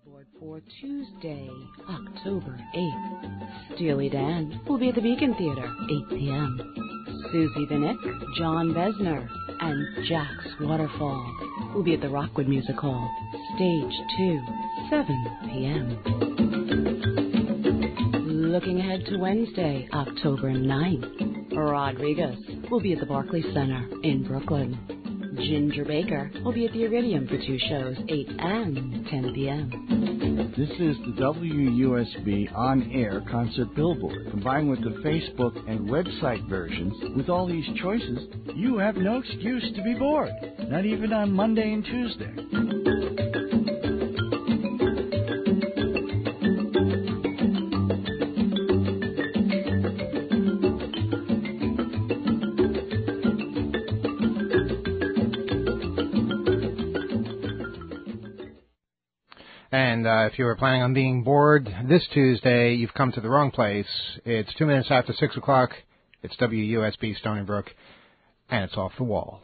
Billboard for Tuesday, October 8th. Steely Dan will be at the Beacon Theater, 8 p.m. Susie the Nick, John Besner, and Jack's Waterfall will be at the Rockwood Music Hall, Stage 2, 7 p.m. Looking ahead to Wednesday, October 9th, Rodriguez will be at the Barclays Center in Brooklyn. Ginger Baker will be at the Iridium for 2 shows, 8 and 10 p.m. This is the WUSB on-air concert billboard. Combined with the Facebook and website versions, with all these choices, you have no excuse to be bored. Not even on Monday and Tuesday. And if you were planning on being bored this Tuesday, you've come to the wrong place. It's 2 minutes after 6 o'clock. It's WUSB Stony Brook, and it's Off the Wall.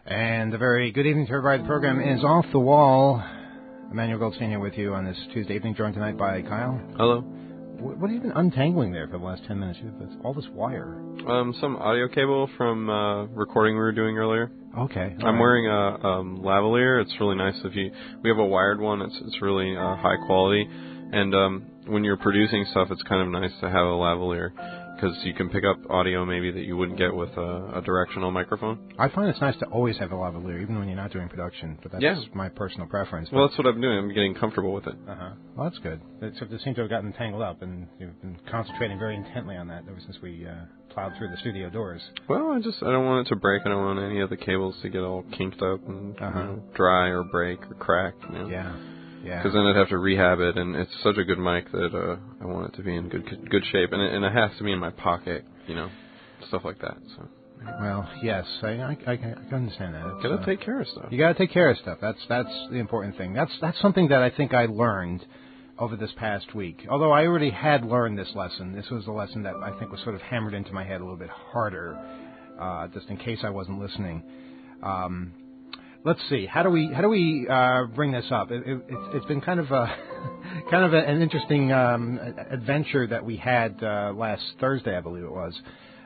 And a very good evening to everybody. The program is Off the Wall. Emmanuel Goldstein here with you on this Tuesday evening, joined tonight by Kyle. Hello. What have you been untangling there for the last 10 minutes? All this wire. Some audio cable from recording we were doing earlier. Okay. I'm wearing a lavalier. It's really nice. We have a wired one. It's really high quality. And when you're producing stuff, it's kind of nice to have a lavalier, because you can pick up audio maybe that you wouldn't get with a directional microphone. I find it's nice to always have a lavalier, even when you're not doing production, but that's my personal preference. Well, that's what I'm doing. I'm getting comfortable with it. Uh-huh. Well, that's good. Except it seems to have gotten tangled up, and you've been concentrating very intently on that ever since we plowed through the studio doors. Well, I don't want it to break. I don't want any of the cables to get all kinked up and dry or break or crack. Yeah. Because then I'd have to rehab it, and it's such a good mic that I want it to be in good shape, and it has to be in my pocket, stuff like that. So. Well, yes, I can understand that. Gotta take care of stuff. You gotta take care of stuff. That's the important thing. That's something that I think I learned over this past week. Although I already had learned this lesson, this was a lesson that I think was sort of hammered into my head a little bit harder, just in case I wasn't listening. Let's see. How do we bring this up? It's been kind of an interesting adventure that we had last Thursday, I believe it was.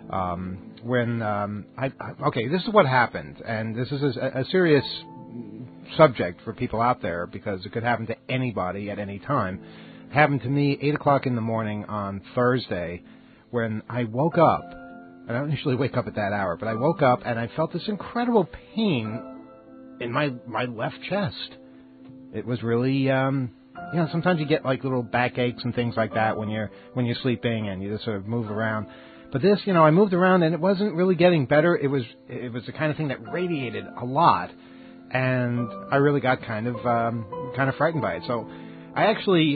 When this is what happened, and this is a serious subject for people out there, because it could happen to anybody at any time. It happened to me 8:00 in the morning on Thursday, when I woke up. I don't usually wake up at that hour, but I woke up and I felt this incredible pain in my left chest. It was really, sometimes you get like little backaches and things like that when you're sleeping and you just sort of move around. But this, I moved around and it wasn't really getting better. It was the kind of thing that radiated a lot, and I really got kind of frightened by it. So I actually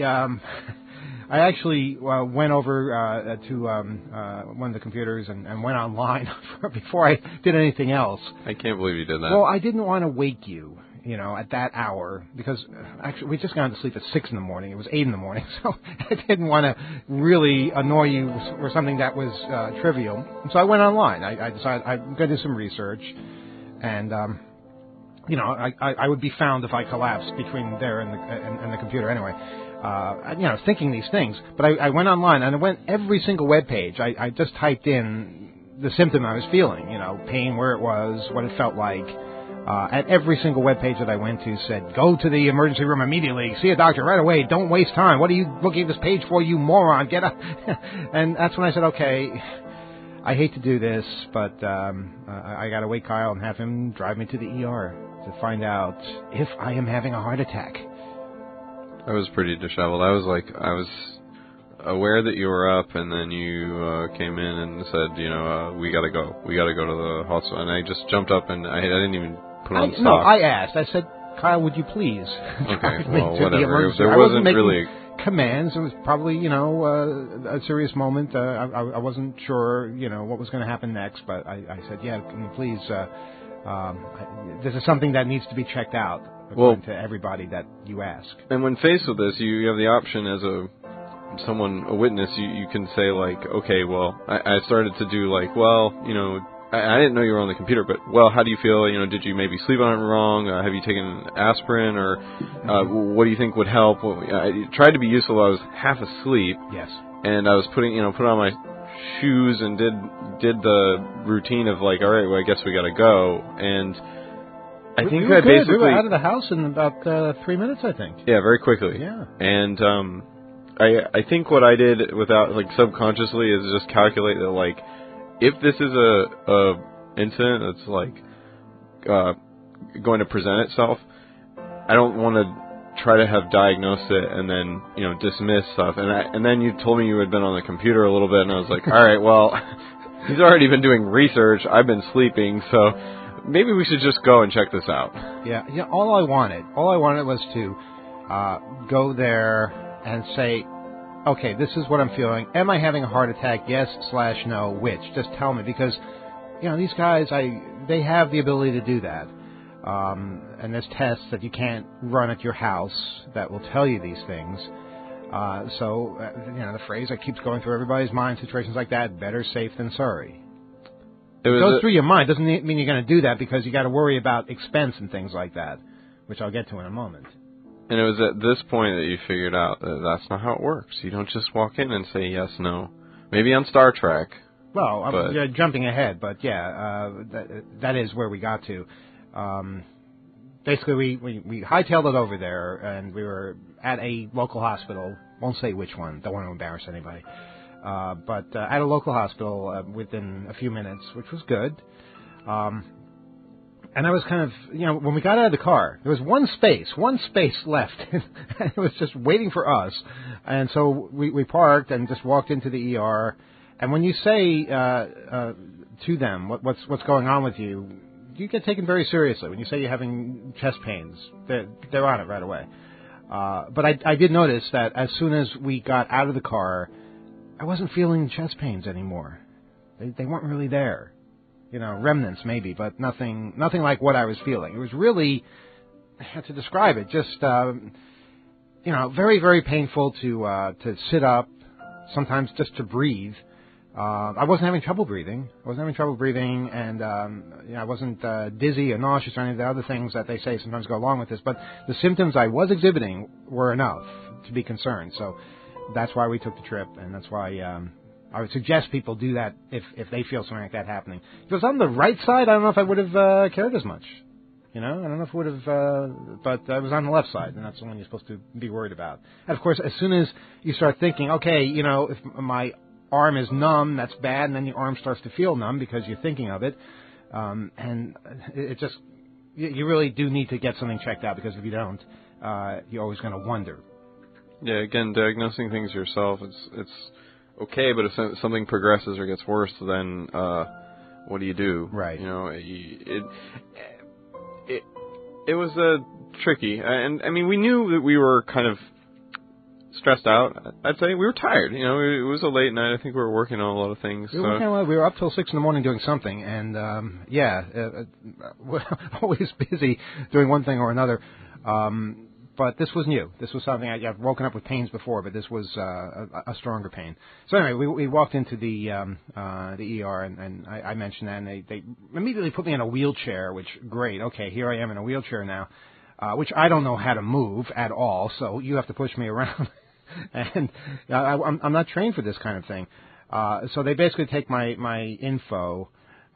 went over to one of the computers and went online before I did anything else. I can't believe you did that. Well, I didn't want to wake you, at that hour, because actually we just got to sleep at 6 in the morning. It was 8 in the morning, so I didn't want to really annoy you or something that was trivial. So I went online. I decided I'm going to do some research, and I would be found if I collapsed between there and the computer anyway. Thinking these things. But I went online, and I went every single web page. I just typed in the symptom I was feeling, pain, where it was, what it felt like. At every single web page that I went to said, go to the emergency room immediately, see a doctor right away, don't waste time. What are you looking at this page for, you moron? Get up. And that's when I said, okay, I hate to do this, but I got to wake Kyle and have him drive me to the ER to find out if I am having a heart attack. I was pretty disheveled. I was aware that you were up, and then you came in and said, we got to go. We got to go to the hospital. And I just jumped up, and I didn't even put on socks. No, I asked. I said, Kyle, would you please? Okay, well, whatever. There wasn't really commands. It was probably, a serious moment. I wasn't sure, what was going to happen next, but I said, yeah, please, this is something that needs to be checked out, according to everybody that you ask. And when faced with this, you have the option as a witness, you can say, like, okay, well, I started to do, like, well, I didn't know you were on the computer, but, well, how do you feel? Did you maybe sleep on it wrong? Have you taken aspirin? Or what do you think would help? I tried to be useful. I was half asleep. Yes. And I was put on my shoes and did the routine of, like, all right, well, I guess we got to go. And I think I basically... We were out of the house in about 3 minutes, I think. Yeah, very quickly. Yeah. And I think what I did without, like, subconsciously is just calculate that, like, if this is a incident that's, like, going to present itself, I don't want to try to have diagnosed it and then, dismiss stuff. And then you told me you had been on the computer a little bit, and I was like, all right, well, he's already been doing research. I've been sleeping, so maybe we should just go and check this out. Yeah. All I wanted was to go there and say, okay, this is what I'm feeling. Am I having a heart attack? Yes/no. Which? Just tell me, because these guys, they have the ability to do that. And there's tests that you can't run at your house that will tell you these things. So the phrase that keeps going through everybody's mind, situations like that, better safe than sorry. It goes through your mind. Doesn't mean you're going to do that because you got to worry about expense and things like that, which I'll get to in a moment. And it was at this point that you figured out that that's not how it works. You don't just walk in and say yes, no. Maybe on Star Trek. Well, I'm jumping ahead, but yeah, that is where we got to. Basically, we hightailed it over there, and we were at a local hospital. Won't say which one. Don't want to embarrass anybody. But at a local hospital within a few minutes, which was good. And I was kind of, when we got out of the car, there was one space left. And it was just waiting for us. And so we parked and just walked into the ER. And when you say to them what's going on with you, you get taken very seriously. When you say you're having chest pains, they're on it right away. But I did notice that as soon as we got out of the car, I wasn't feeling chest pains anymore. They weren't really there. Remnants maybe, but nothing like what I was feeling. It was really, I had to describe it, just, very, very painful to sit up, sometimes just to breathe. I wasn't having trouble breathing. And I wasn't dizzy or nauseous or any of the other things that they say sometimes go along with this. But the symptoms I was exhibiting were enough to be concerned. So that's why we took the trip, and that's why I would suggest people do that if they feel something like that happening. If it was on the right side, I don't know if I would have cared as much. I don't know if it would have, but I was on the left side, and that's the one you're supposed to be worried about. And, of course, as soon as you start thinking, okay, if my arm is numb, that's bad, and then your arm starts to feel numb because you're thinking of it, and it just, you really do need to get something checked out, because if you don't, you're always going to wonder. Yeah, again, diagnosing things yourself, it's okay, but if something progresses or gets worse, then what do you do? Right. It was tricky, and I mean, we knew that we were kind of stressed out. I'd say we were tired. It was a late night. I think we were working on a lot of things. We were up till 6 a.m. doing something, and we're always busy doing one thing or another. But this was new. This was something I've woken up with pains before, but this was a stronger pain. So anyway, we walked into the ER, and I mentioned that, and they immediately put me in a wheelchair, which, great, okay, here I am in a wheelchair now, which I don't know how to move at all, so you have to push me around. And I'm not trained for this kind of thing. So they basically take my info.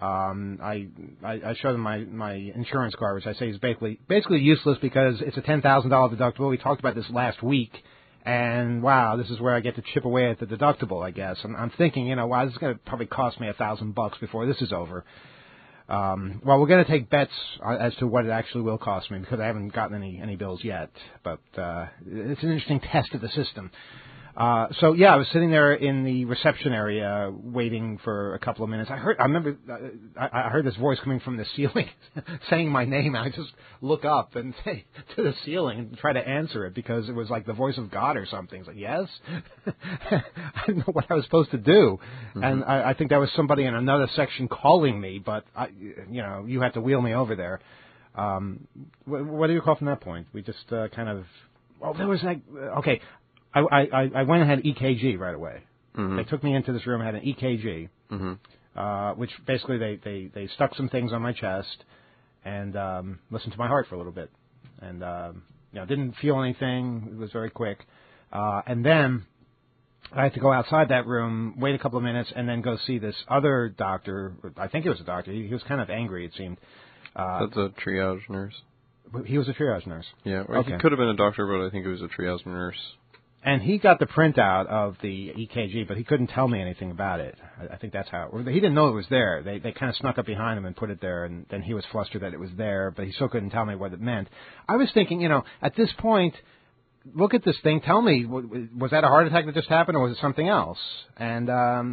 I show them my insurance card, which I say is basically useless because it's a $10,000 deductible. We talked about this last week, and wow, this is where I get to chip away at the deductible, I guess. And I'm thinking, wow, this is going to probably cost me $1,000 before this is over. Well, we're going to take bets as to what it actually will cost me because I haven't gotten any bills yet. But it's an interesting test of the system. So yeah, I was sitting there in the reception area waiting for a couple of minutes. I heard this voice coming from the ceiling saying my name. And I just look up and say to the ceiling and try to answer it because it was like the voice of God or something. It's like, yes? I didn't know what I was supposed to do. Mm-hmm. And I think that was somebody in another section calling me, but you had to wheel me over there. What do you call from that point? We just there was okay. I went and had EKG right away. Mm-hmm. They took me into this room and had an EKG, mm-hmm. Which basically they stuck some things on my chest and listened to my heart for a little bit. And, didn't feel anything. It was very quick. And then I had to go outside that room, wait a couple of minutes, and then go see this other doctor. I think it was a doctor. He was kind of angry, it seemed. That's a triage nurse. He was a triage nurse. Yeah, well, okay. He could have been a doctor, but I think it was a triage nurse. And he got the printout of the EKG, but he couldn't tell me anything about it. I think that's how it worked. He didn't know it was there. They kind of snuck up behind him and put it there, and then he was flustered that it was there, but he still couldn't tell me what it meant. I was thinking, at this point, look at this thing. Tell me, was that a heart attack that just happened, or was it something else? And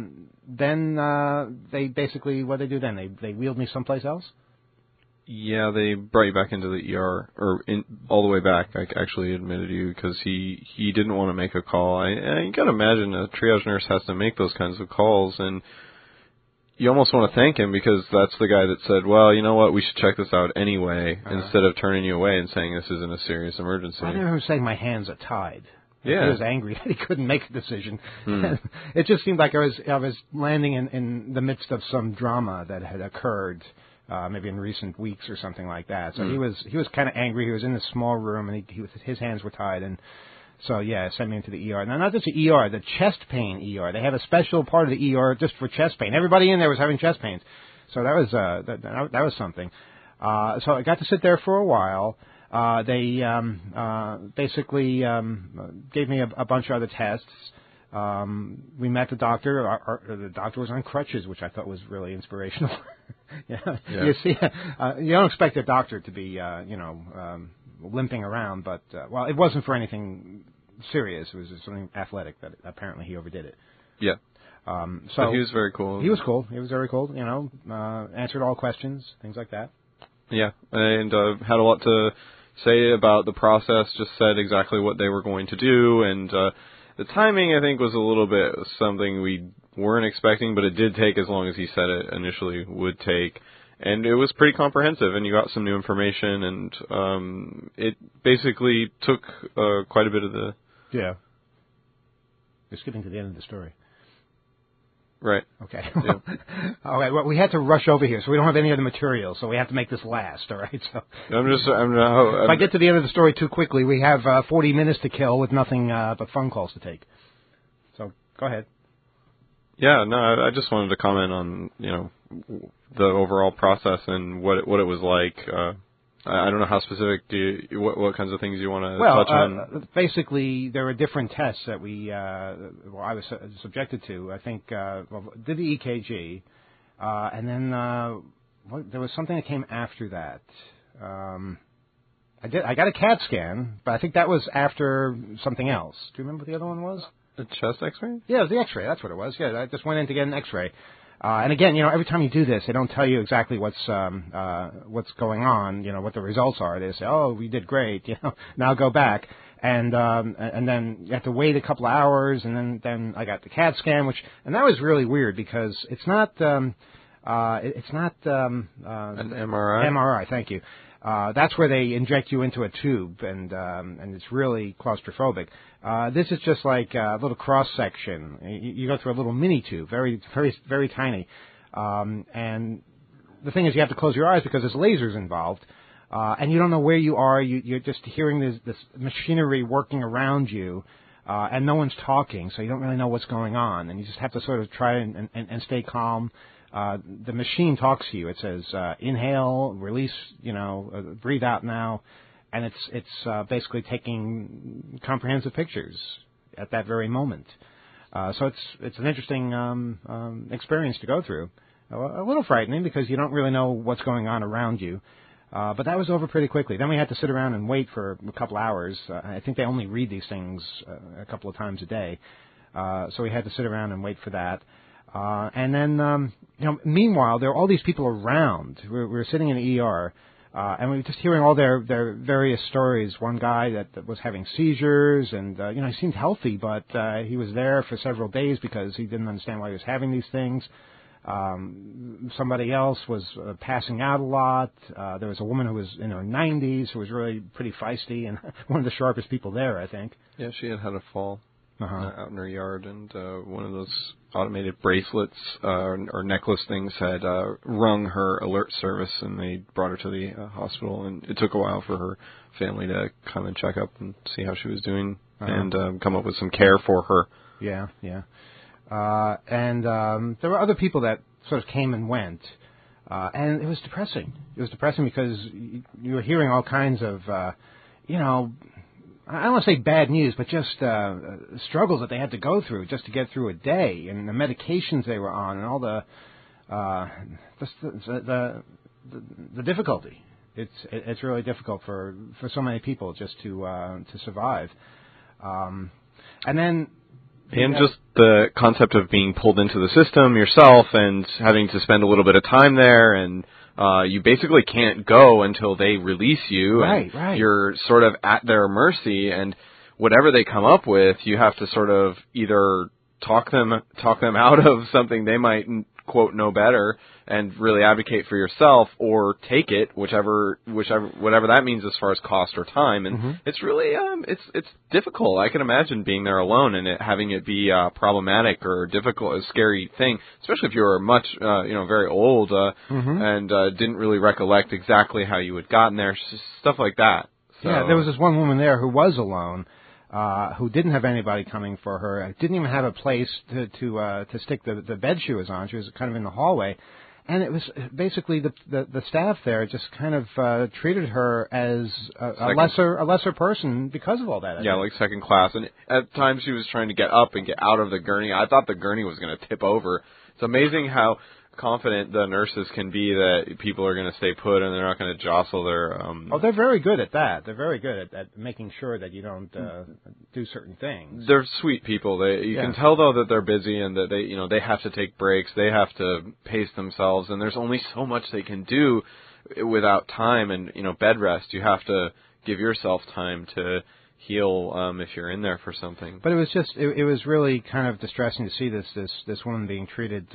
then they basically, what did they do then? They wheeled me someplace else? Yeah, they brought you back into the ER, or all the way back. I actually admitted you because he didn't want to make a call. You got to imagine a triage nurse has to make those kinds of calls, and you almost want to thank him because that's the guy that said, well, you know what, we should check this out anyway, instead of turning you away and saying this isn't a serious emergency. I never saying my hands are tied. Yeah. He was angry that he couldn't make a decision. It just seemed like I was landing in the midst of some drama that had occurred, maybe in recent weeks or something like that. So he was kind of angry. He was in this small room, and his hands were tied, and so yeah, sent me into the ER. Now, not just the ER, the chest pain ER. They have a special part of the ER just for chest pain. Everybody in there was having chest pains, so that was that was something. So I got to sit there for a while. They basically gave me a bunch of other tests. We met the doctor. The doctor was on crutches, which I thought was really inspirational. Yeah. You see, you don't expect a doctor to be, limping around, but well, it wasn't for anything serious. It was just something athletic that apparently he overdid it. Yeah. So he was very cool. He was cool. He was very cool. Answered all questions, things like that. Yeah, and had a lot to say about the process. Just said exactly what they were going to do, and the timing, I think, was a little bit something we weren't expecting, but it did take as long as he said it initially would take. And it was pretty comprehensive, and you got some new information, and it basically took quite a bit of the... Yeah. You're skipping to the end of the story. Right. Okay. Yeah. All right. Well, we had to rush over here, so we don't have any other material, so we have to make this last, all right? So if I get to the end of the story too quickly, we have 40 minutes to kill with nothing but phone calls to take. So go ahead. Yeah, no, I just wanted to comment on, the overall process and what it was like. I don't know how specific what kinds of things you want to touch on. Basically, there were different tests that I was subjected to. I think did the EKG, and then there was something that came after that. I got a CAT scan, but I think that was after something else. Do you remember what the other one was? The chest X-ray? Yeah, it was the X-ray. That's what it was. Yeah, I just went in to get an X-ray. And again, every time you do this, they don't tell you exactly what's going on, what the results are. They say, "Oh, we did great," now go back, and then you have to wait a couple of hours, and then I got the CAT scan, and that was really weird because it's not an MRI. MRI, thank you. That's where they inject you into a tube, and it's really claustrophobic. This is just like a little cross section. You go through a little mini tube, very, very, very tiny. And the thing is, you have to close your eyes because there's lasers involved, and you don't know where you are. You're just hearing this machinery working around you, and no one's talking, so you don't really know what's going on, and you just have to sort of try and stay calm. The machine talks to you. It says, inhale, release, breathe out now. And it's basically taking comprehensive pictures at that very moment. So it's an interesting experience to go through. A little frightening because you don't really know what's going on around you. But that was over pretty quickly. Then we had to sit around and wait for a couple hours. I think they only read these things a couple of times a day. So we had to sit around and wait for that. And then, meanwhile, there are all these people around. We were sitting in the ER, and we were just hearing all their various stories. One guy that was having seizures, and, he seemed healthy, but he was there for several days because he didn't understand why he was having these things. Somebody else was passing out a lot. There was a woman who was in her 90s who was really pretty feisty and one of the sharpest people there, I think. Yeah, she had a fall. Out in her yard, and one of those automated bracelets or necklace things had rung her alert service, and they brought her to the hospital, and it took a while for her family to come and check up and see how she was doing and come up with some care for her. Yeah. And there were other people that sort of came and went, and it was depressing. It was depressing because you were hearing all kinds of, I don't want to say bad news, but just struggles that they had to go through just to get through a day, and the medications they were on, and all the difficulty. It's really difficult for so many people just to survive. And then. And just the concept of being pulled into the system yourself and having to spend a little bit of time there, and you basically can't go until they release you. Right. You're sort of at their mercy, and whatever they come up with, you have to sort of either talk them out of something they might quote know better and really advocate for yourself, or take it, whatever that means as far as cost or time. And it's really it's difficult. I can imagine being there alone and having it be problematic or difficult, a scary thing, especially if you were much very old and didn't really recollect exactly how you had gotten there, stuff like that. So, yeah, there was this one woman there who was alone, who didn't have anybody coming for her, didn't even have a place to stick the bed she was on. She was kind of in the hallway. And it was basically the staff there just kind of treated her as a lesser person because of all that. Yeah, like second class. And at times she was trying to get up and get out of the gurney. I thought the gurney was going to tip over. It's amazing how confident the nurses can be that people are going to stay put and they're not going to jostle their... Oh, they're very good at that. They're very good at making sure that you don't do certain things. They're sweet people. You can tell, though, that they're busy and that they have to take breaks. They have to pace themselves, and there's only so much they can do without time and, bed rest. You have to give yourself time to heal if you're in there for something. But it was just it was really kind of distressing to see this woman being treated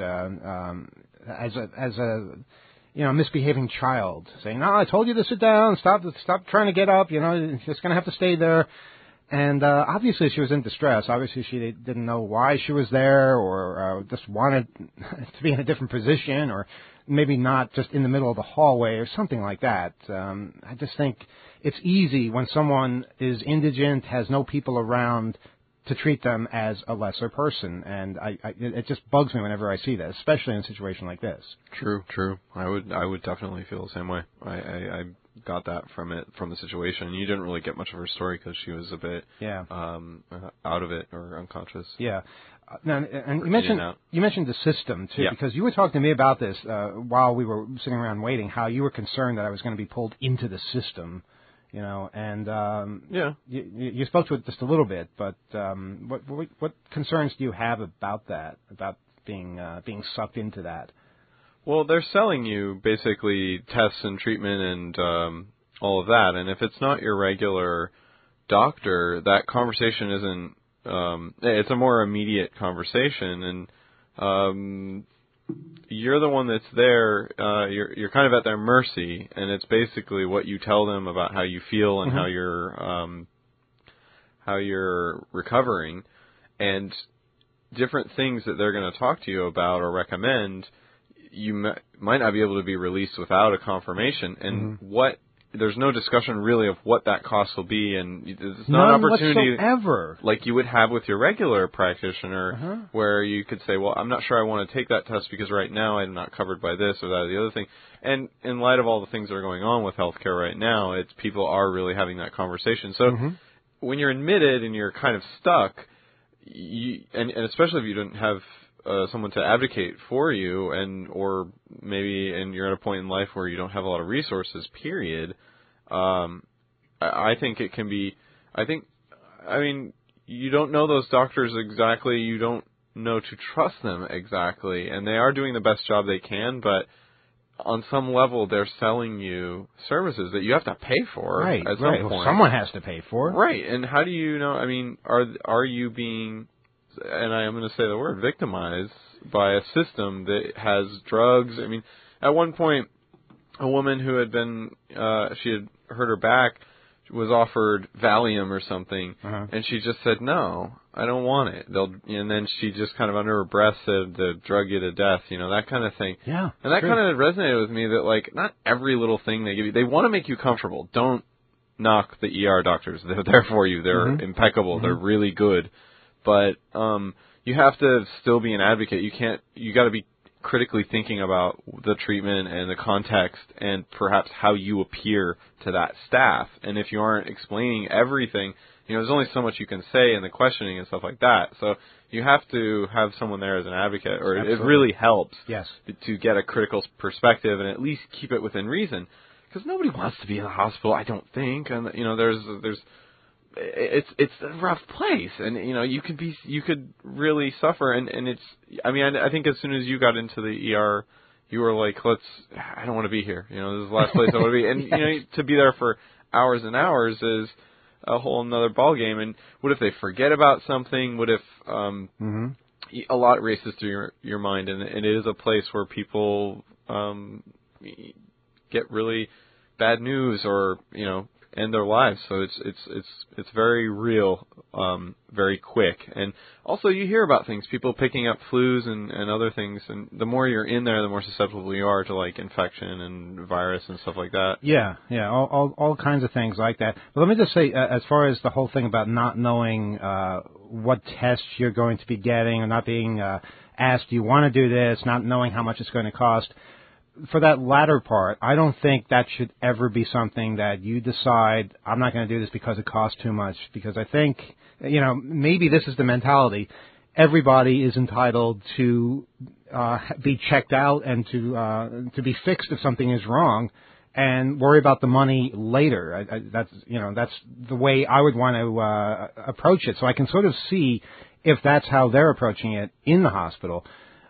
as a misbehaving child, saying, "No, I told you to sit down. Stop trying to get up. You're just going to have to stay there." And obviously she was in distress. Obviously she didn't know why she was there, or just wanted to be in a different position, or maybe not just in the middle of the hallway or something like that. I just think it's easy when someone is indigent, has no people around, to treat them as a lesser person, and it just bugs me whenever I see this, especially in a situation like this. True. I would definitely feel the same way. I got that from the situation. You didn't really get much of her story because she was a bit out of it or unconscious. Yeah. Now, and you mentioned the system too, because you were talking to me about this while we were sitting around waiting. How you were concerned that I was going to be pulled into the system. And you spoke to it just a little bit, but what concerns do you have about that, about being sucked into that? Well, they're selling you basically tests and treatment and all of that, and if it's not your regular doctor, that conversation isn't. It's a more immediate conversation, and you're the one that's there. You're kind of at their mercy, and it's basically what you tell them about how you feel and how you're recovering, and different things that they're going to talk to you about or recommend. You might not be able to be released without a confirmation, and there's no discussion really of what that cost will be, and it's not an opportunity whatsoever like you would have with your regular practitioner, where you could say, well, I'm not sure I want to take that test because right now I'm not covered by this or that or the other thing. And in light of all the things that are going on with healthcare right now, people are really having that conversation. So when you're admitted and you're kind of stuck, and especially if you don't have someone to advocate for you, or maybe you're at a point in life where you don't have a lot of resources, period, I think it can be, you don't know those doctors exactly, you don't know to trust them exactly, and they are doing the best job they can, but on some level they're selling you services that you have to pay for at some point. Someone has to pay for. Right, and how do you know, are you being, and I am going to say the word, victimized by a system that has drugs? At one point, a woman who had been, she had hurt her back, was offered Valium or something, and she just said, no, I don't want it. And then she just kind of under her breath said, they'll drug you to death, that kind of thing. Yeah. And that kind of resonated with me, that not every little thing they give you, they want to make you comfortable. Don't knock the ER doctors. They're there for you. They're impeccable. They're really good. But you have to still be an advocate. You got to be critically thinking about the treatment and the context and perhaps how you appear to that staff. And if you aren't explaining everything, there's only so much you can say in the questioning and stuff like that. So you have to have someone there as an advocate, or it really helps to get a critical perspective and at least keep it within reason. Because nobody wants to be in the hospital, I don't think. And it's a rough place, and you could really suffer, and it's, I think as soon as you got into the ER, you were like, I don't want to be here. This is the last place I want to be, and to be there for hours and hours is a whole another ball game. And what if they forget about something? What if a lot races through your mind, and it is a place where people get really bad news or end their lives. So it's very real, very quick. And also you hear about things, people picking up flus and other things, and the more you're in there, the more susceptible you are to like infection and virus and stuff like that. Yeah, all kinds of things like that. But let me just say, as far as the whole thing about not knowing what tests you're going to be getting, or not being asked, do you want to do this, not knowing how much it's going to cost. For that latter part, I don't think that should ever be something that you decide, I'm not going to do this because it costs too much. Because I think, maybe this is the mentality. Everybody is entitled to be checked out and to be fixed if something is wrong, and worry about the money later. That's the way I would want to approach it. So I can sort of see if that's how they're approaching it in the hospital.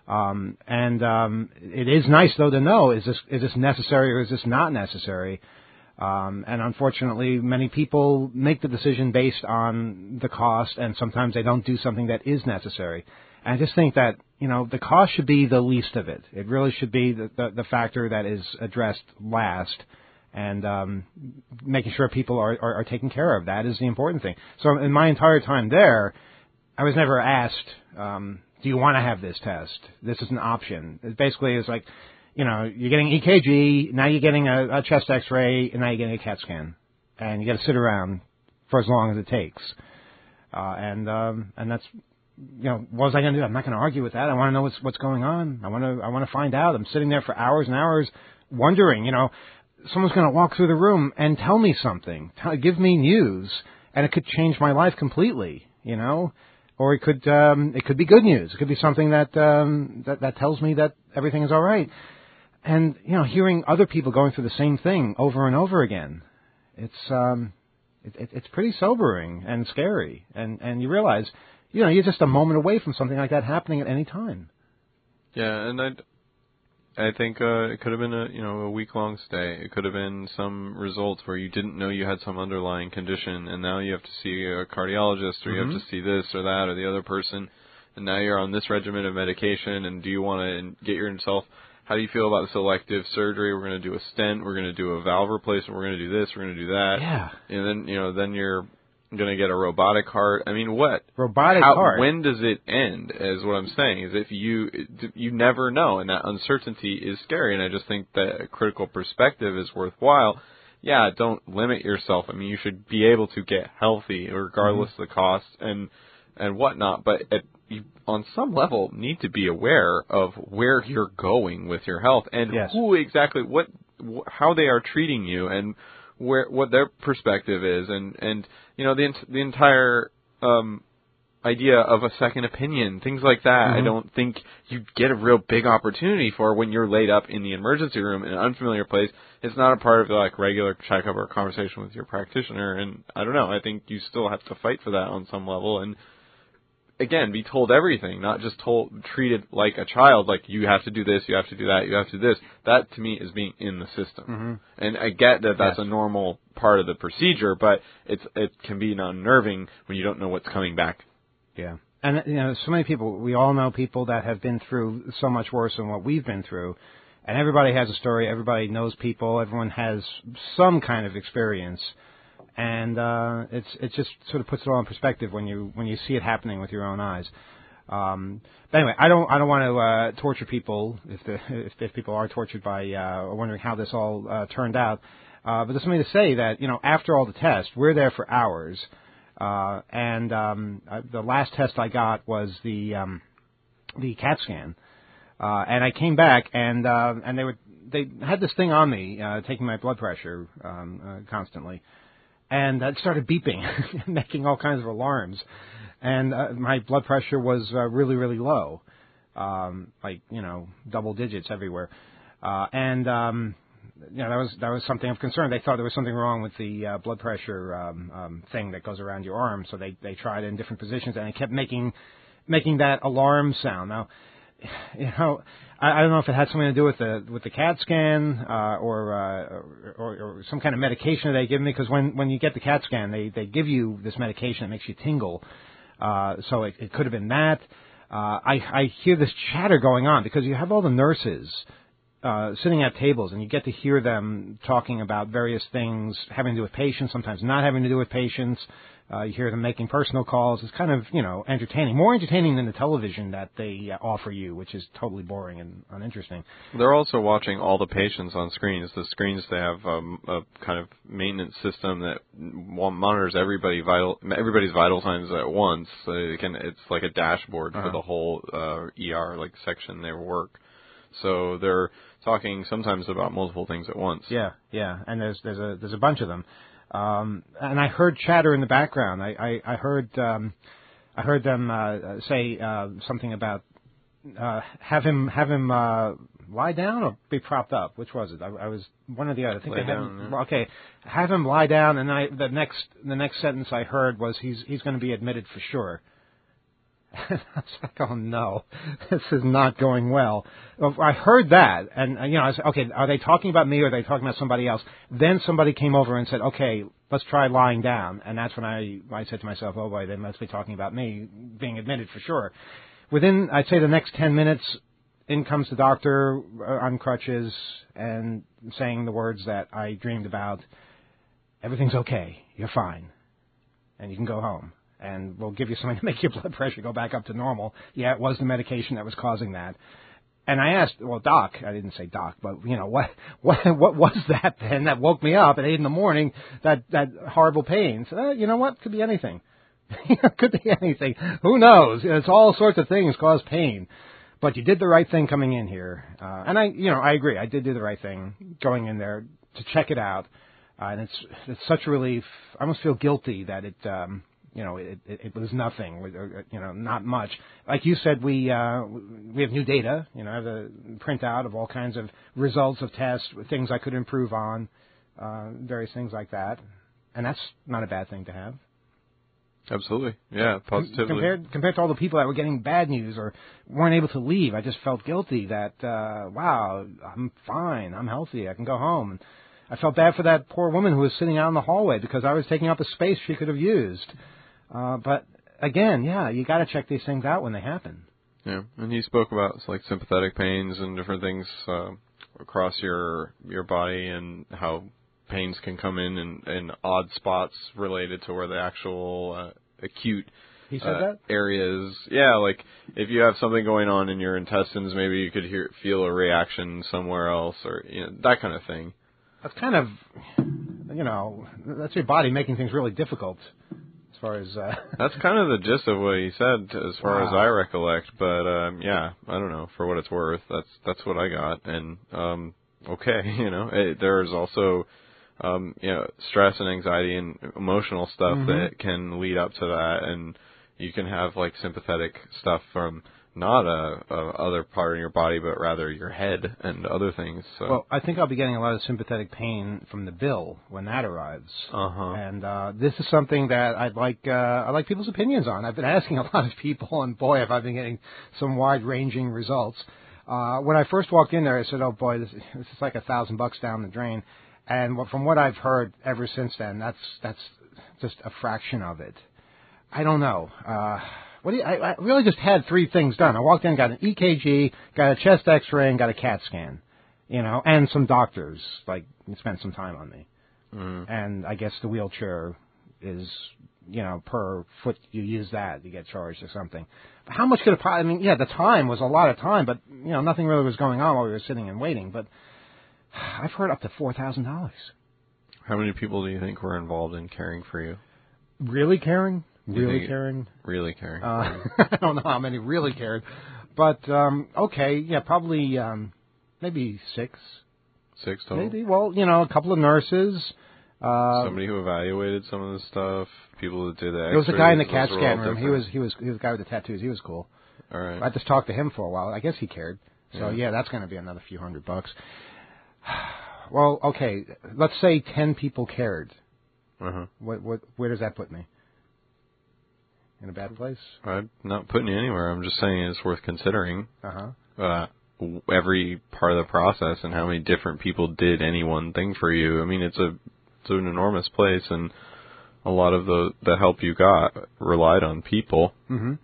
It is nice though to know, is this necessary or is this not necessary? And unfortunately, many people make the decision based on the cost, and sometimes they don't do something that is necessary. And I just think that, the cost should be the least of it. It really should be the factor that is addressed last, and making sure people are taken care of. That is the important thing. So in my entire time there, I was never asked, do you want to have this test? This is an option. It basically is like, you're getting EKG, now you're getting a chest X-ray, and now you're getting a CAT scan. And you got to sit around for as long as it takes. And that's, what was I going to do? I'm not going to argue with that. I want to know what's going on. I want to find out. I'm sitting there for hours and hours wondering, someone's going to walk through the room and tell me something, give me news, and it could change my life completely, Or it could be good news. It could be something that tells me that everything is all right. And hearing other people going through the same thing over and over again, it's pretty sobering and scary. And you realize, you're just a moment away from something like that happening at any time. Yeah, and I think it could have been a week-long stay. It could have been some results where you didn't know you had some underlying condition, and now you have to see a cardiologist, or you have to see this or that or the other person, and now you're on this regimen of medication, and do you want to get yourself, how do you feel about selective surgery? We're going to do a stent, we're going to do a valve replacement, we're going to do this, we're going to do that. Yeah. And then, then you're going to get a robotic heart. I mean, what? Robotic heart. When does it end? Is what I'm saying. Is if you never know, and that uncertainty is scary. And I just think that a critical perspective is worthwhile. Yeah, don't limit yourself. I mean, you should be able to get healthy regardless of the cost and whatnot. But you, on some level, need to be aware of where you're going with your health and who exactly, how they are treating you, and what their perspective is, and the entire idea of a second opinion, things like that. I don't think you get a real big opportunity for when you're laid up in the emergency room in an unfamiliar place. It's not a part of the regular checkup or conversation with your practitioner, and I don't know. I think you still have to fight for that on some level, and again, be told everything, not just treated like a child, like you have to do this, you have to do that, you have to do this. That, to me, is being in the system. And I get that that's a normal part of the procedure, but it can be unnerving when you don't know what's coming back. Yeah. And, so many people, we all know people that have been through so much worse than what we've been through. And everybody has a story, everybody knows people, everyone has some kind of experience. And it just sort of puts it all in perspective when you see it happening with your own eyes. But anyway, I don't want to torture people if people are tortured by wondering how this all turned out. But there's something to say that after all the tests, we're there for hours, and the last test I got was the CAT scan, and I came back and they had this thing on me taking my blood pressure constantly. And it started beeping, making all kinds of alarms. And my blood pressure was really, really low, double digits everywhere. That was something of concern. They thought there was something wrong with the blood pressure thing that goes around your arm. So they tried it in different positions, and it kept making that alarm sound. Now, I don't know if it had something to do with the CAT scan or some kind of medication that they give me, because when you get the CAT scan, they give you this medication that makes you tingle. So it could have been that. I hear this chatter going on because you have all the nurses sitting at tables, and you get to hear them talking about various things having to do with patients, sometimes not having to do with patients. You hear them making personal calls. It's kind of, entertaining. More entertaining than the television that they offer you, which is totally boring and uninteresting. They're also watching all the patients on screens. The screens, they have a kind of maintenance system that monitors everybody's vital signs at once. So it's like a dashboard for the whole ER section they work. So they're talking sometimes about multiple things at once. Yeah, and there's a bunch of them. And I heard chatter in the background. I heard them say something about have him lie down or be propped up. Which was it? I was one or the other. I think lie down. Yeah. Okay, have him lie down. And the next sentence I heard was he's going to be admitted for sure. And I was like, oh no, this is not going well. I heard that, and I said, okay, are they talking about me or are they talking about somebody else? Then somebody came over and said, okay, let's try lying down. And that's when I said to myself, oh boy, they must be talking about me being admitted for sure. Within, I'd say, the next 10 minutes, in comes the doctor on crutches and saying the words that I dreamed about. Everything's okay. You're fine. And you can go home. And we'll give you something to make your blood pressure go back up to normal. Yeah, it was the medication that was causing that. And I asked, well, Doc, I didn't say Doc, but, what was that then that woke me up at 8 a.m, that horrible pain? So, you know what? Could be anything. Could be anything. Who knows? It's all sorts of things cause pain. But you did the right thing coming in here. And I agree. I did do the right thing going in there to check it out. And it's such a relief. I almost feel guilty that it was nothing, not much. Like you said, we have new data, I have a printout of all kinds of results of tests, things I could improve on, various things like that. And that's not a bad thing to have. Absolutely. Yeah, positively. Compared to all the people that were getting bad news or weren't able to leave, I just felt guilty that, wow, I'm fine, I'm healthy, I can go home. And I felt bad for that poor woman who was sitting out in the hallway because I was taking up a space she could have used. But again, you got to check these things out when they happen. Yeah, and he spoke about sympathetic pains and different things across your body and how pains can come in odd spots related to where the actual acute he said that? Areas. Yeah, like if you have something going on in your intestines, maybe you could feel a reaction somewhere else, or that kind of thing. That's kind of, that's your body making things really difficult. As far as that's kind of the gist of what he said, as far as I recollect. But I don't know. For what it's worth, that's what I got. And okay, there's also stress and anxiety and emotional stuff that can lead up to that, and you can have sympathetic stuff from not other part of your body, but rather your head and other things. So. Well, I think I'll be getting a lot of sympathetic pain from the bill when that arrives. And this is something that I'd like people's opinions on. I've been asking a lot of people, and boy, have I been getting some wide-ranging results. When I first walked in there, I said, "Oh boy, this is like $1,000 down the drain." And from what I've heard ever since then, that's just a fraction of it. I don't know. I really just had 3 things done. I walked in, got an EKG, got a chest X-ray, and got a CAT scan, and some doctors spent some time on me. And I guess the wheelchair is, per foot you use that, you get charged or something. But how much could it probably? The time was a lot of time, but nothing really was going on while we were sitting and waiting. But I've heard up to $4,000. How many people do you think were involved in caring for you? Really caring? Really caring? Really caring. I don't know how many really cared. But, okay, probably maybe 6. 6 total? Maybe. Well, a couple of nurses. Somebody who evaluated some of the stuff. People that did the X-rays. There was a guy in the CAT scan room. He was the guy with the tattoos. He was cool. All right. I just talked to him for a while. I guess he cared. So, that's going to be another few $100. Well, okay, let's say 10 people cared. Where does that put me? In a bad place? I'm not putting you anywhere. I'm just saying it's worth considering. Every part of the process and how many different people did any one thing for you. It's an enormous place, and a lot of the help you got relied on people.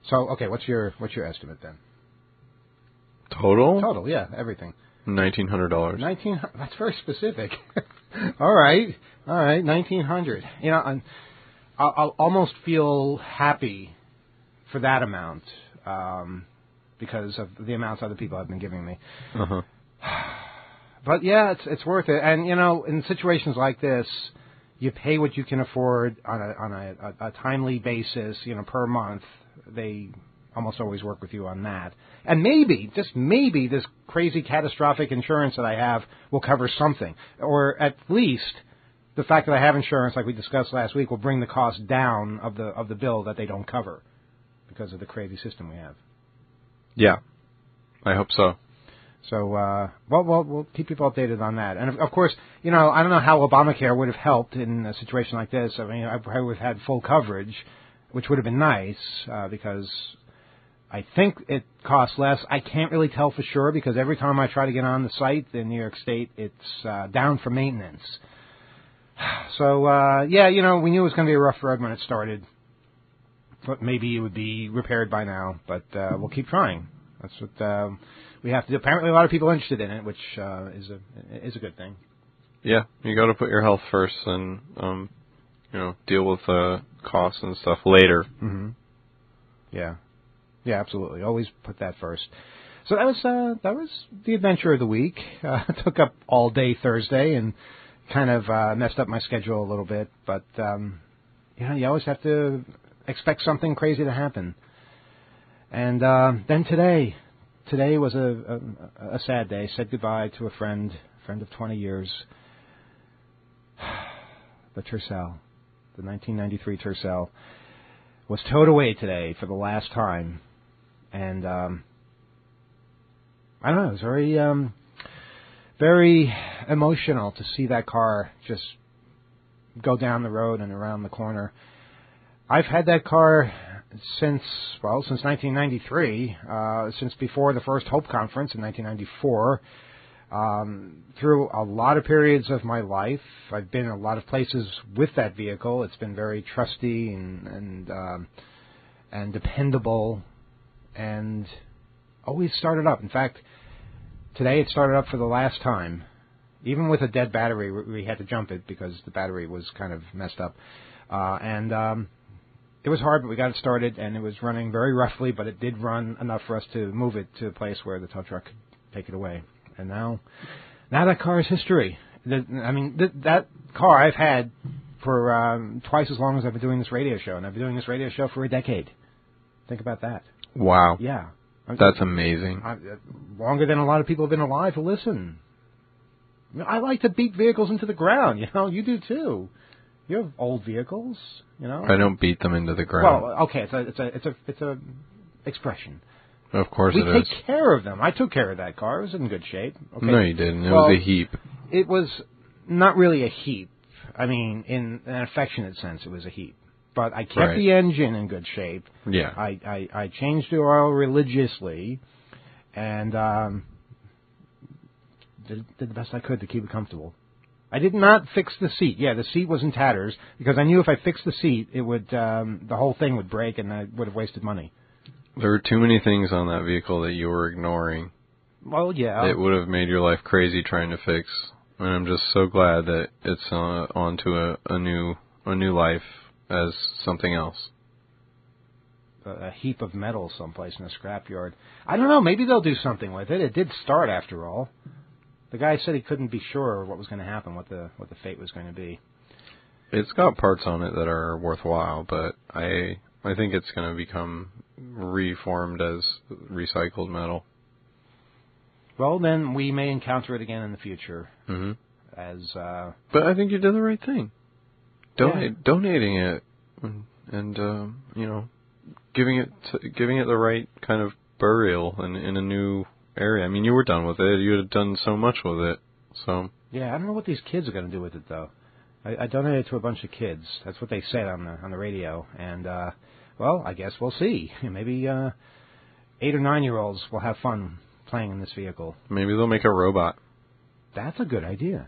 So, okay, what's your estimate then? Total? Total, yeah, everything. $1,900. That's very specific. All right, $1,900. You know, I'll almost feel happy for that amount because of the amounts other people have been giving me. Uh-huh. But yeah, it's worth it. And you know, in situations like this, you pay what you can afford on a timely basis. You know, per month. They almost always work with you on that. And maybe, just maybe, this crazy catastrophic insurance that I have will cover something, or at least the fact that I have insurance, like we discussed last week, will bring the cost down of the bill that they don't cover because of the crazy system we have. Yeah, I hope so. So, we'll keep people updated on that. And, of course, you know, I don't know how Obamacare would have helped in a situation like this. I mean, I would have had full coverage, which would have been nice, because I think it costs less. I can't really tell for sure, because every time I try to get on the site in New York State, it's down for maintenance. So, yeah, you know, we knew it was going to be a rough road when it started. But maybe it would be repaired by now, but we'll keep trying. That's what we have to do. Apparently, a lot of people are interested in it, which is a good thing. Yeah, you got to put your health first, and you know, deal with costs and stuff later. Mm-hmm. Yeah, absolutely. Always put that first. So that was the adventure of the week. It took up all day Thursday and kind of messed up my schedule a little bit, but you know, you always have to expect something crazy to happen. And then today was a sad day. Said goodbye to a friend of 20 years. The Tercel, the 1993 Tercel, was towed away today for the last time. And I don't know, it was very, very emotional to see that car just go down the road and around the corner. I've had that car since 1993, since before the first Hope Conference in 1994. Through a lot of periods of my life, I've been in a lot of places with that vehicle. It's been very trusty and dependable, and always started up. In fact, today it started up for the last time. Even with a dead battery, we had to jump it because the battery was kind of messed up. It was hard, but we got it started, and it was running very roughly, but it did run enough for us to move it to a place where the tow truck could take it away. And now that car is history. That car I've had for twice as long as I've been doing this radio show, and I've been doing this radio show for a decade. Think about that. Wow. Yeah. That's amazing. Longer than a lot of people have been alive to listen. I like to beat vehicles into the ground. You know, you do too. You have old vehicles, you know. I don't beat them into the ground. Well, okay, it's a expression. Of course we it is. We take care of them. I took care of that car. It was in good shape. Okay. No, you didn't. It was a heap. It was not really a heap. I mean, in an affectionate sense, it was a heap. But I kept the engine in good shape. Yeah. I changed the oil religiously, and did the best I could to keep it comfortable. I did not fix the seat. Yeah, the seat was in tatters because I knew if I fixed the seat, it would the whole thing would break, and I would have wasted money. There were too many things on that vehicle that you were ignoring. Well, yeah. It would have made your life crazy trying to fix. And I'm just so glad that it's on to a new life as something else. A heap of metal someplace in a scrapyard. I don't know. Maybe they'll do something with it. It did start after all. The guy said he couldn't be sure what was going to happen, what the fate was going to be. It's got parts on it that are worthwhile, but I think it's going to become reformed as recycled metal. Well, then we may encounter it again in the future. Mm-hmm. But I think you did the right thing. Donating it and you know, giving it the right kind of burial in a new area. I mean, you were done with it. You had done so much with it. So yeah, I don't know what these kids are going to do with it though. I donated it to a bunch of kids. That's what they said on the radio. And well, I guess we'll see. Maybe 8 or 9-year-olds will have fun playing in this vehicle. Maybe they'll make a robot. That's a good idea.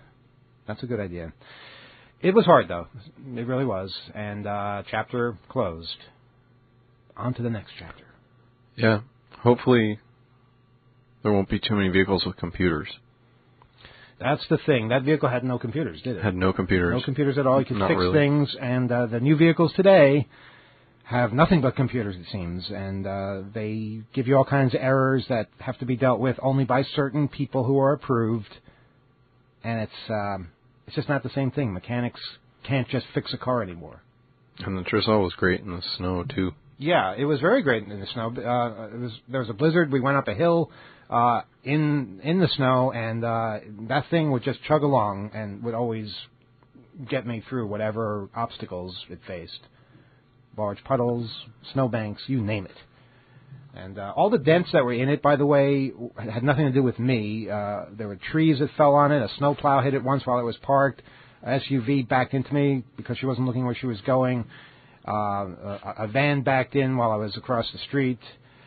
It was hard though. It really was. And chapter closed. on to the next chapter. Yeah. Hopefully there won't be too many vehicles with computers. That's the thing. That vehicle had no computers, did it? Had no computers. No computers at all. You could Not fix really. things, and the new vehicles today have nothing but computers, it seems, and they give you all kinds of errors that have to be dealt with only by certain people who are approved, and it's just not the same thing. Mechanics can't just fix a car anymore. And the Trisol was great in the snow, too. Yeah, it was very great in the snow. There was a blizzard. We went up a hill in the snow, and that thing would just chug along and would always get me through whatever obstacles it faced. Large puddles, snowbanks, you name it. And all the dents that were in it, by the way, had nothing to do with me. There were trees that fell on it. A snowplow hit it once while it was parked. A SUV backed into me because she wasn't looking where she was going. A van backed in while I was across the street.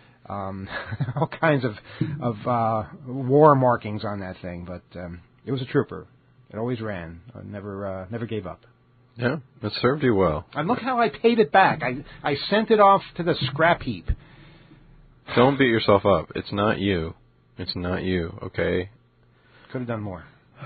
All kinds of war markings on that thing, but it was a trooper. It always ran. I never gave up. Yeah, it served you well. And look how I paid it back. I sent it off to the scrap heap. Don't beat yourself up. It's not you. It's not you, okay? Could have done more.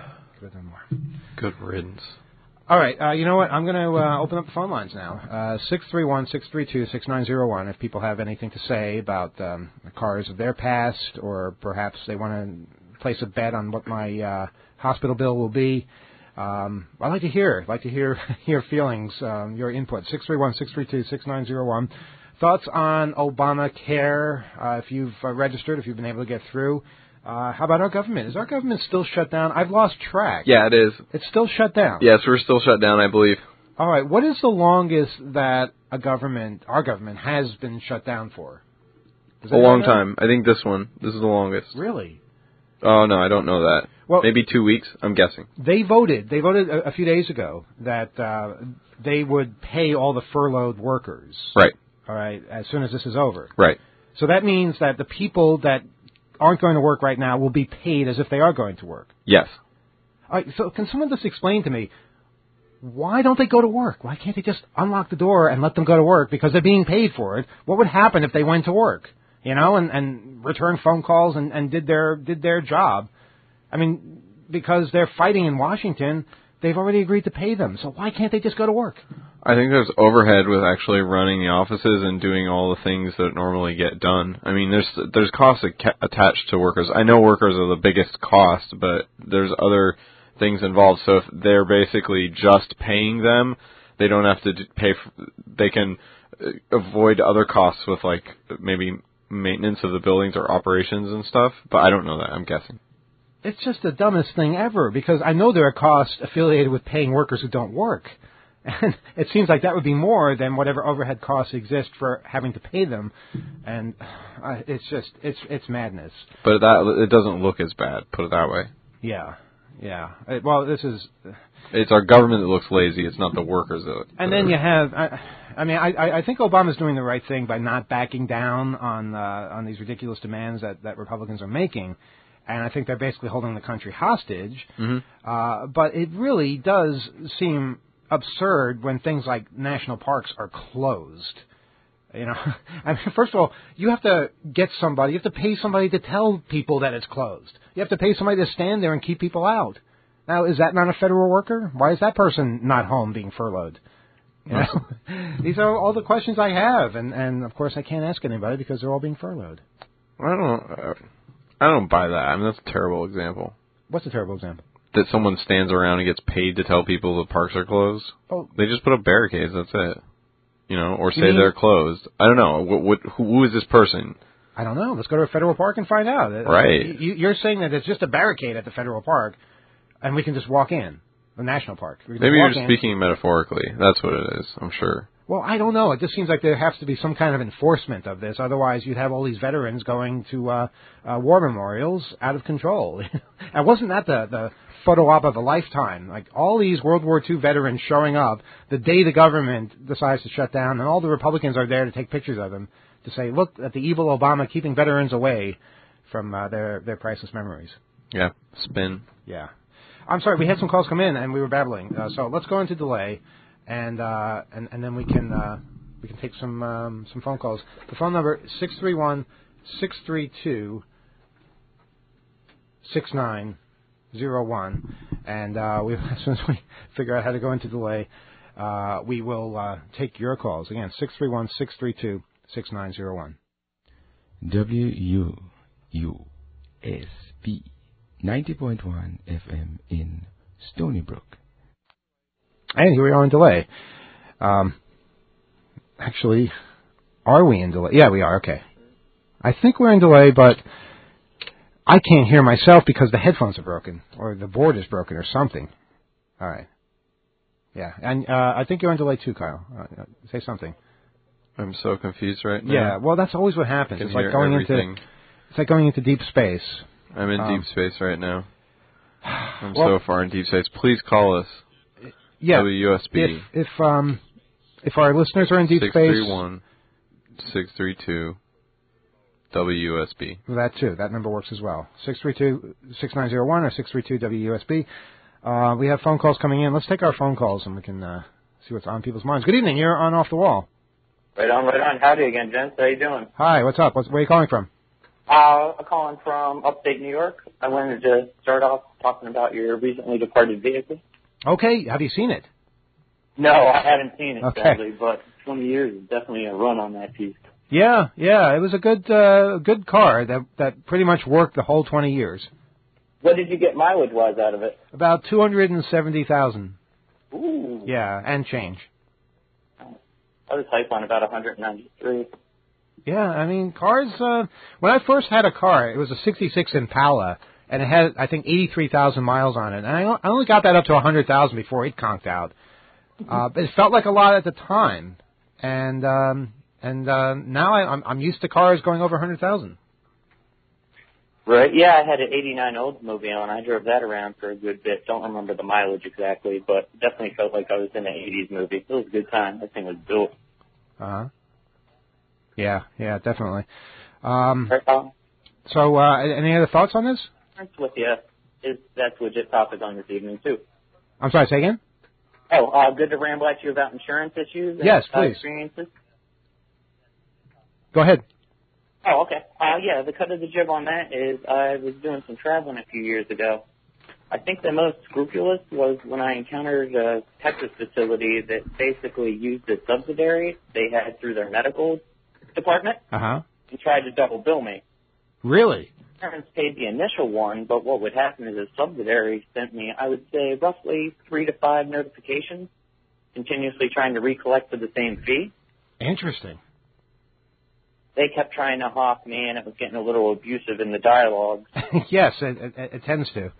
Good riddance. All right, you know what? I'm going to open up the phone lines now. 631-632-6901 if people have anything to say about the cars of their past, or perhaps they want to place a bet on what my hospital bill will be. I'd like to hear your feelings, your input. 631-632-6901. Thoughts on Obamacare, if you've registered, if you've been able to get through. How about our government? Is our government still shut down? I've lost track. Yeah, it is. It's still shut down. Yes, we're still shut down, I believe. All right. What is the longest that our government has been shut down for? A long time. I think this is the longest. Really? Oh, no, I don't know that. Well, maybe 2 weeks, I'm guessing. They voted a few days ago that they would pay all the furloughed workers. Right. All right, as soon as this is over. Right. So that means that the people that aren't going to work right now will be paid as if they are going to work. Yes. All right, so can someone just explain to me, why don't they go to work? Why can't they just unlock the door and let them go to work because they're being paid for it? What would happen if they went to work, and returned phone calls and did their job? I mean, because they're fighting in Washington, they've already agreed to pay them. So why can't they just go to work? I think there's overhead with actually running the offices and doing all the things that normally get done. I mean, there's costs attached to workers. I know workers are the biggest cost, but there's other things involved. So if they're basically just paying them, they don't have to pay. They can avoid other costs with like maybe maintenance of the buildings or operations and stuff. But I don't know that. I'm guessing. It's just the dumbest thing ever, because I know there are costs affiliated with paying workers who don't work. And it seems like that would be more than whatever overhead costs exist for having to pay them. And it's madness. But it doesn't look as bad, put it that way. Yeah. It's our government that looks lazy. It's not the workers that. And then you have, I think Obama's doing the right thing by not backing down on these ridiculous demands that Republicans are making. And I think they're basically holding the country hostage. Mm-hmm. But it really does seem absurd when things like national parks are closed. I mean, first of all, you have to pay somebody to tell people that it's closed. You have to pay somebody to stand there and keep people out. Now, is that not a federal worker? Why is that person not home being furloughed? These are all the questions I have, and of course I can't ask anybody because they're all being furloughed. I don't buy that. I mean, that's a terrible example. What's a terrible example? That someone stands around and gets paid to tell people the parks are closed. Oh. They just put up barricades, that's it. Or say they're closed. I don't know. Who is this person? I don't know. Let's go to a federal park and find out. Right. You're saying that it's just a barricade at the federal park, and we can just walk in, the national park. Maybe you're just speaking metaphorically. That's what it is, I'm sure. Well, I don't know. It just seems like there has to be some kind of enforcement of this. Otherwise, you'd have all these veterans going to war memorials out of control. And wasn't that the photo op of a lifetime? Like all these World War II veterans showing up the day the government decides to shut down, and all the Republicans are there to take pictures of them to say, look at the evil Obama keeping veterans away from their priceless memories. Yeah, spin. Yeah. I'm sorry, we had some calls come in, and we were babbling. So let's go into delay. And then we can we can take some phone calls. The phone number 631-632-6901, and as soon as we figure out how to go into delay, we will take your calls. Again, 631-632-6901. WUSB 90.1 FM in Stony Brook. And here we are in delay. Actually, are we in delay? Yeah, we are. Okay. I think we're in delay, but I can't hear myself because the headphones are broken, or the board is broken, or something. All right. Yeah, and I think you're in delay too, Kyle. Say something. I'm so confused right now. Yeah, well, that's always what happens. It's like going into deep space. I'm in deep space right now. I'm so far in deep space. Please call us. Yeah. WUSB. If our listeners are in deep space, 631-632 WUSB. That too. That number works as well. 632-6901 or 632-WUSB. We have phone calls coming in. Let's take our phone calls and we can see what's on people's minds. Good evening. You're on Off the Wall. Right on. Howdy again, gents. How you doing? Hi. What's up? Where are you calling from? I'm calling from upstate New York. I wanted to start off talking about your recently departed vehicle. Okay. Have you seen it? No, I haven't seen it, Okay. sadly, but 20 years is definitely a run on that piece. Yeah. It was a good car that pretty much worked the whole 20 years. What did you get mileage-wise out of it? About 270,000. Ooh. Yeah, and change. I was hype on about 193. Yeah, I mean, cars, when I first had a car, it was a 66 Impala, and it had, I think, 83,000 miles on it. And I only got that up to 100,000 before it conked out. But it felt like a lot at the time. And now I'm used to cars going over 100,000. Right, yeah, I had an 89 Oldsmobile, and I drove that around for a good bit. Don't remember the mileage exactly, but definitely felt like I was in an 80s movie. It was a good time. That thing was built. Uh-huh. Yeah, definitely. So, any other thoughts on this? With you, that's a legit topic on this evening, too. I'm sorry, say again? Oh, good to ramble at you about insurance issues and yes, please. experiences? Go ahead. Oh, okay. Yeah, the cut of the jib on that is I was doing some traveling a few years ago. I think the most scrupulous was when I encountered a Texas facility that basically used a subsidiary they had through their medical department and tried to double bill me. Really? Insurance paid the initial one, but what would happen is a subsidiary sent me, I would say, roughly 3 to 5 notifications, continuously trying to recollect for the same fee. Interesting. They kept trying to hawk me, and it was getting a little abusive in the dialogue. Yes, it tends to.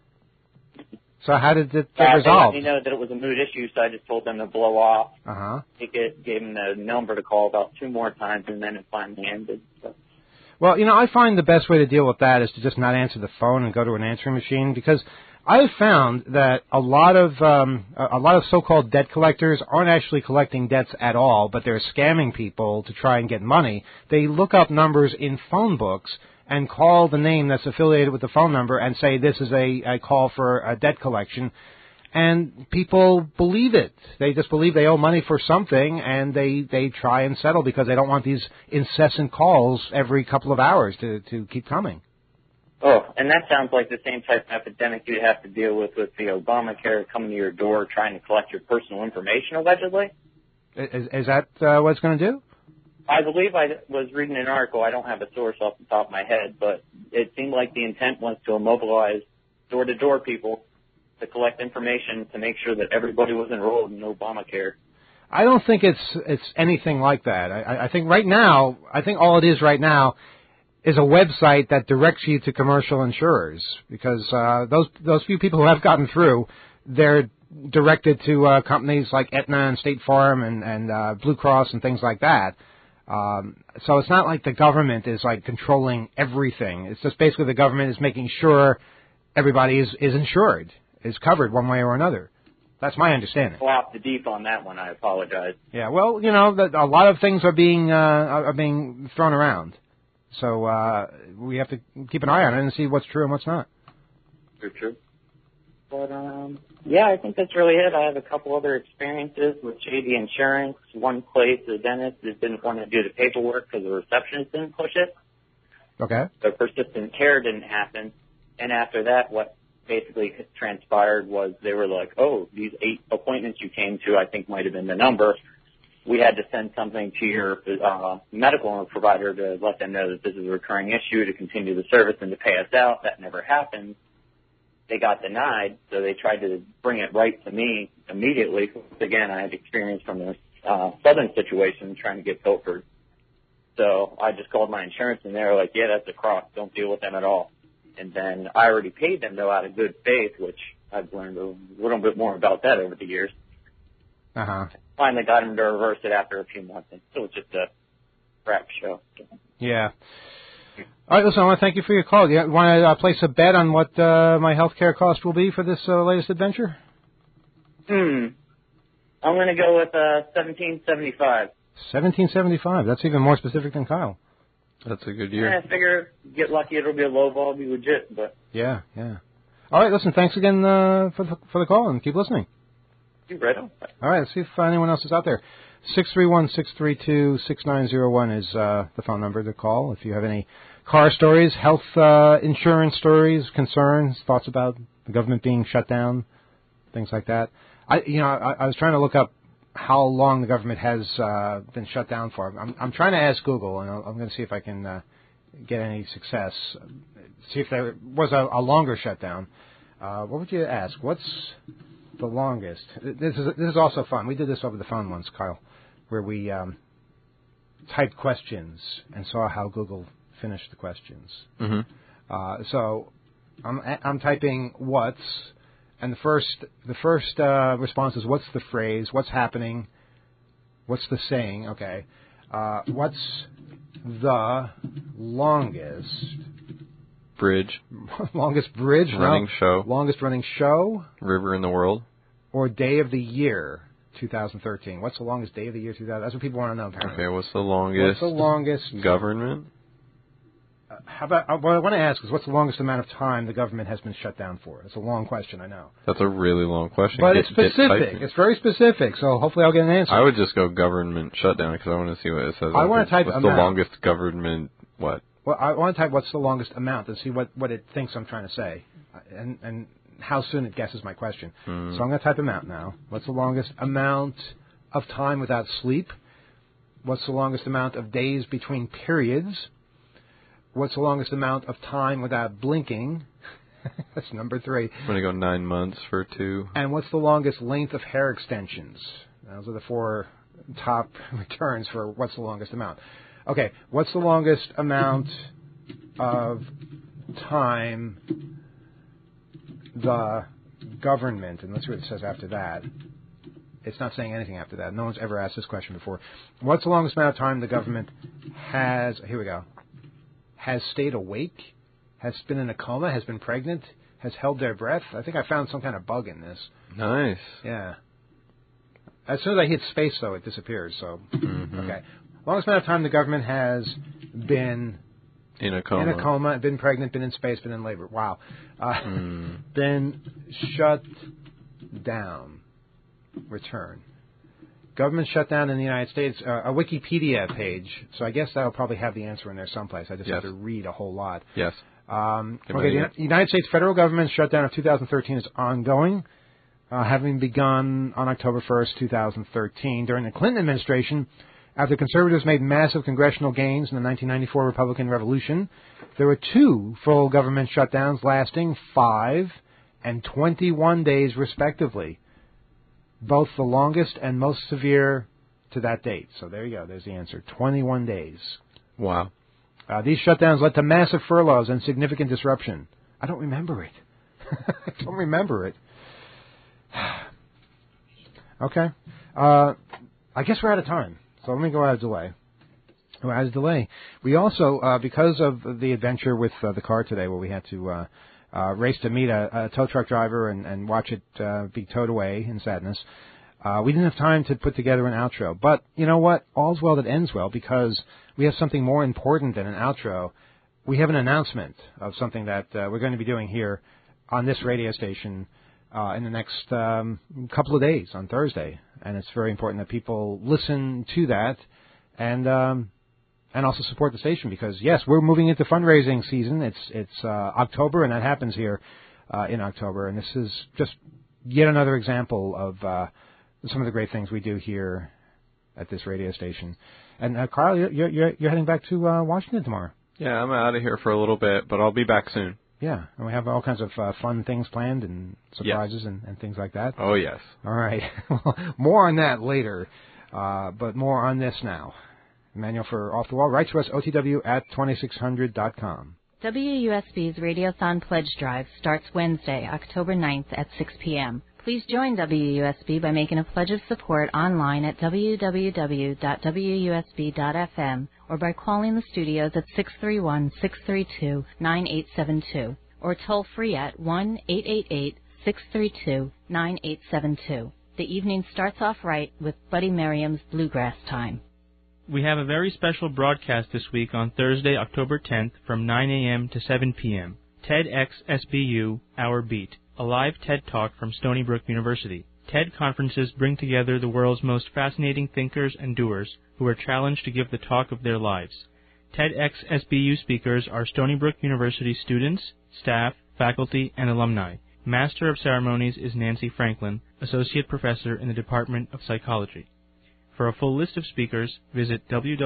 So how did it get They resolved? let me know that it was a moot issue, so I just told them to blow off. Gave them the number to call about 2 more times, and then it finally ended. So. Well, I find the best way to deal with that is to just not answer the phone and go to an answering machine, because I have found that a lot of so-called debt collectors aren't actually collecting debts at all, but they're scamming people to try and get money. They look up numbers in phone books and call the name that's affiliated with the phone number and say this is a call for a debt collection. And people believe it. They just believe they owe money for something, and they try and settle because they don't want these incessant calls every couple of hours to keep coming. Oh, and that sounds like the same type of epidemic you'd have to deal with the Obamacare coming to your door trying to collect your personal information, allegedly. Is that what it's going to do? I believe I was reading an article. I don't have a source off the top of my head, but it seemed like the intent was to immobilize door-to-door people to collect information to make sure that everybody was enrolled in Obamacare. I don't think it's anything like that. I think right now, all it is right now is a website that directs you to commercial insurers, because those few people who have gotten through, they're directed to companies like Aetna and State Farm and Blue Cross and things like that. So it's not like the government is like controlling everything. It's just basically the government is making sure everybody is insured, is covered one way or another. That's my understanding. Well, off the deep on that one, I apologize. Yeah, well, a lot of things are being thrown around. So we have to keep an eye on it and see what's true and what's not. True. But, yeah, I think that's really it. I have a couple other experiences with shady insurance. One place, the dentist just didn't want to do the paperwork because the receptionist didn't push it. Okay. So persistent care didn't happen. And after that, what basically transpired was they were like, oh, these 8 appointments you came to, I think might have been the number. We had to send something to your medical provider to let them know that this is a recurring issue, to continue the service and to pay us out. That never happened. They got denied, so they tried to bring it right to me immediately. Again, I had experience from the southern situation trying to get pilfered. So I just called my insurance, and they were like, yeah, that's a crock. Don't deal with them at all. And then I already paid them, though, out of good faith, which I've learned a little bit more about that over the years. Uh-huh. Finally got him to reverse it after a few months, and so it's just a crap show. Yeah. All right, listen, I want to thank you for your call. You want to place a bet on what my health care cost will be for this latest adventure? I'm going to go with $17.75. $17.75. That's even more specific than Kyle. That's a good year. Yeah, I figure get lucky, it'll be a low ball, be legit. But yeah. All right, listen, thanks again for the call, and keep listening. You're right on. All right, let's see if anyone else is out there. 631-632-6901 is the phone number to call if you have any car stories, health insurance stories, concerns, thoughts about the government being shut down, things like that. I was trying to look up how long the government has been shut down for. I'm trying to ask Google, and I'm going to see if I can get any success. See if there was a longer shutdown. What would you ask? What's the longest? This is also fun. We did this over the phone once, Kyle, where we typed questions and saw how Google finished the questions. Mm-hmm. So I'm typing what's, and the first response is what's the phrase, what's happening, what's the saying, okay. What's the longest bridge? Longest bridge? Running show. Longest running show? River in the world. Or day of the year 2013. What's the longest day of the year 2000? That's what people want to know, apparently. Okay, what's the longest? What's the longest government? How about what I want to ask is what's the longest amount of time the government has been shut down for? It's a long question, I know. That's a really long question. But it's specific. It's very specific, so hopefully I'll get an answer. I would just go government shutdown because I want to see what it says. I want to type what's amount. the longest government what? Well, I want to type what's the longest amount and see what it thinks I'm trying to say and how soon it guesses my question. So I'm going to type amount now. What's the longest amount of time without sleep? What's the longest amount of days between periods? What's the longest amount of time without blinking? That's number 3. I'm going to go 9 months for 2. And what's the longest length of hair extensions? Those are the 4 top returns for what's the longest amount. Okay, what's the longest amount of time the government, and let's see what it says after that. It's not saying anything after that. No one's ever asked this question before. What's the longest amount of time the government has, here we go, has stayed awake, has been in a coma, has been pregnant, has held their breath? I think I found some kind of bug in this. Nice. Yeah. As soon as I hit space, though, it disappears. So, okay. Longest amount of time the government has been in a coma, been pregnant, been in space, been in labor. Wow. Been shut down. Return. Government shutdown in the United States. A Wikipedia page. So I guess that'll probably have the answer in there someplace. I just have to read a whole lot. Yes. Okay. The United States federal government shutdown of 2013 is ongoing, having begun on October 1st, 2013. During the Clinton administration, after conservatives made massive congressional gains in the 1994 Republican Revolution, there were 2 full government shutdowns lasting 5 and 21 days, respectively. Both the longest and most severe to that date. So there you go. There's the answer. 21 days. Wow. These shutdowns led to massive furloughs and significant disruption. I don't remember it. I don't remember it. Okay. I guess we're out of time. So let me go out of delay. We're out of delay. We also, because of the adventure with the car today where we had to race to meet a tow truck driver and watch it be towed away in sadness, we didn't have time to put together an outro. But you know what? All's well that ends well, because we have something more important than an outro. We have an announcement of something that we're going to be doing here on this radio station in the next couple of days on Thursday, and it's very important that people listen to that and also support the station because yes, we're moving into fundraising season. It's October, and that happens here in October, and this is just yet another example of some of the great things we do here at this radio station. And Carl, you're heading back to Washington tomorrow. Yeah, I'm out of here for a little bit, but I'll be back soon. Yeah, and we have all kinds of fun things planned and surprises and things like that. Oh, yes. All right. Well, more on that later, but more on this now. Manual for Off the Wall. Write to us, otw@2600.com. WUSB's Radiothon Pledge Drive starts Wednesday, October 9th at 6 p.m. Please join WUSB by making a pledge of support online at www.wusb.fm or by calling the studios at 631-632-9872 or toll free at 1-888-632-9872. The evening starts off right with Buddy Merriam's Bluegrass Time. We have a very special broadcast this week on Thursday, October 10th from 9 a.m. to 7 p.m. TEDx-SBU, Our Beat, a live TED Talk from Stony Brook University. TED conferences bring together the world's most fascinating thinkers and doers who are challenged to give the talk of their lives. TEDx-SBU speakers are Stony Brook University students, staff, faculty, and alumni. Master of Ceremonies is Nancy Franklin, Associate Professor in the Department of Psychology. For a full list of speakers, visit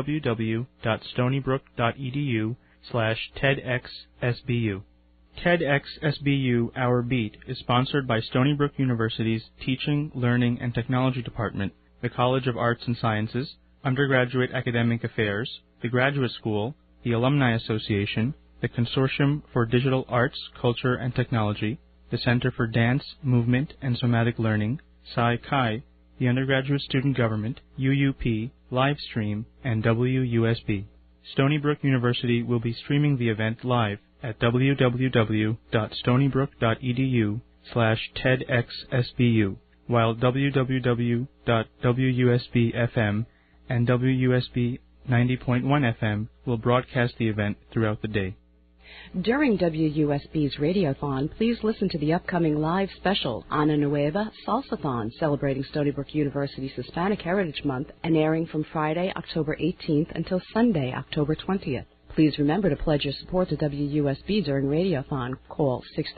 www.stonybrook.edu/TEDxSBU. TEDx-SBU Our Beat is sponsored by Stony Brook University's Teaching, Learning, and Technology Department, the College of Arts and Sciences, Undergraduate Academic Affairs, the Graduate School, the Alumni Association, the Consortium for Digital Arts, Culture, and Technology, the Center for Dance, Movement, and Somatic Learning, Psi Chi, the Undergraduate Student Government, UUP, Livestream, and WUSB. Stony Brook University will be streaming the event live at www.stonybrook.edu/TEDxSBU, while www.WUSB-FM and WUSB 90.1 FM will broadcast the event throughout the day. During WUSB's Radiothon, please listen to the upcoming live special, Ana Nueva Salsathon, celebrating Stony Brook University's Hispanic Heritage Month and airing from Friday, October 18th until Sunday, October 20th. Please remember to pledge your support to WUSB during Radiothon. Call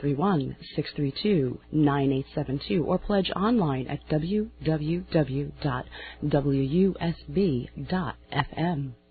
631-632-9872 or pledge online at www.wusb.fm.